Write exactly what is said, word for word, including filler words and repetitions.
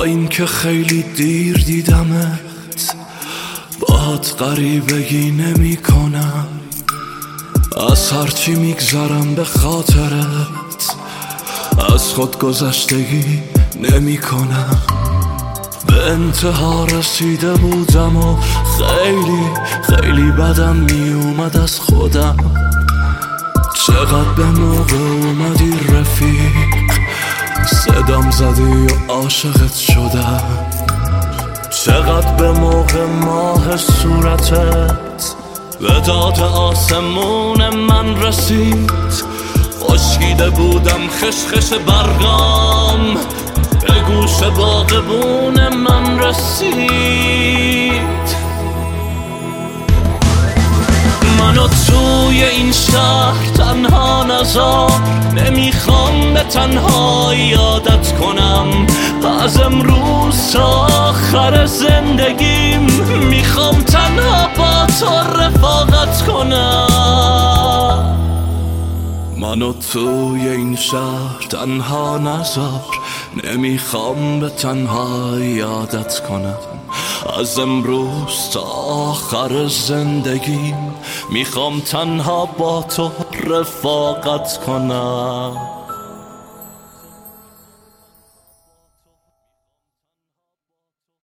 اینکه خیلی دیر دیدمت، باهات غریبگی نمی کنم. از هرچی میگذرم به خاطرت، از خود گذشتگی نمی کنم. به انتها رسیده بودم و خیلی خیلی بدم می اومد از خودم. چقدر به موقع اومدی رفیق، صدام زدی و عاشقت شدم. چقدر به موقع ماه صورتت به داد آسمون من رسید. خشکیده بودم خشخش برگام، به گوش باغبون من رسید. منو توی این شهر تنها نذار، نمیخوام به تنهایی عادت کنم. از امروز تا آخر زندگیم میخوام تنها با تو رفاقت کنم. منو توی این شهر تنها نذار، نمیخوام به تنهایی عادت کنم. از امروز تا آخر زندگیم میخوام تنها با تو رفاقت کنم.